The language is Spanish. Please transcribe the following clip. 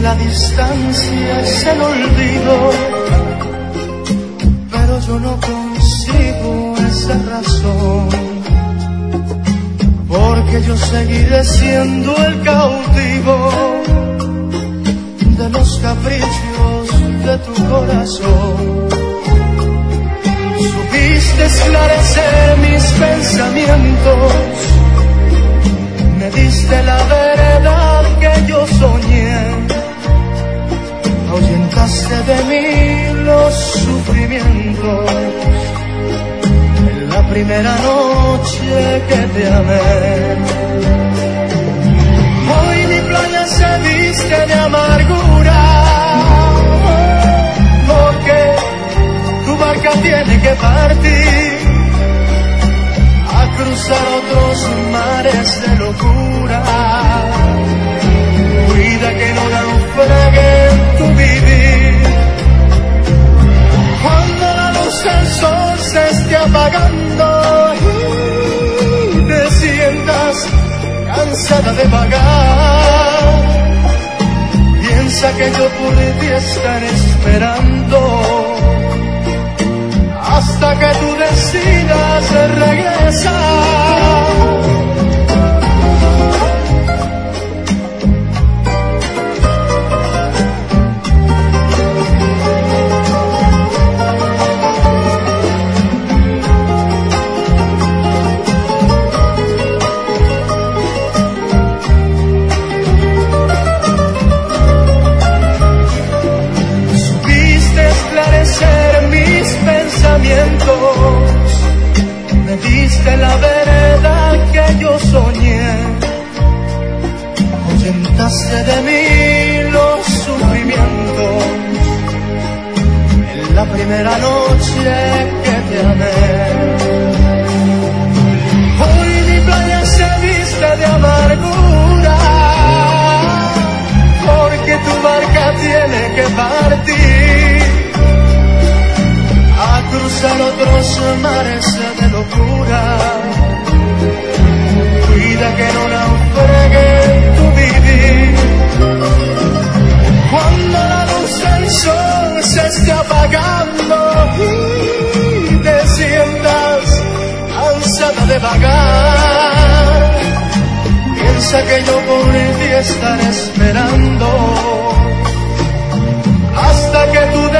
la distancia es el olvido, pero yo no consigo esa razón, porque yo seguiré siendo el cautivo de los caprichos de tu corazón. Supiste esclarecer mis pensamientos, me diste la verdad que yo soñé, ahuyentaste de mí los sufrimientos en la primera noche que te amé. Hoy mi playa se viste de amargura, porque tu barca tiene que partir a cruzar otros mares de locura. Cuida que no naufrague en tu vivir. Cuando la luz del sol se esté apagando y te sientas cansada de vagar, piensa que yo por ti estaré esperando hasta que tú decidas regresar. Me diste la verdad que yo soñé, ahuyentaste de mí los sufrimientos en la primera noche que te amé. Hoy mi playa se viste de amargura, porque tu barca tiene que partir a cruzar otros mares de locura. Cuida que no naufrague tu vivir. Cuando la luz del sol se esté apagando y te sientas cansada de vagar, piensa que yo por ti estaré esperando hasta que tú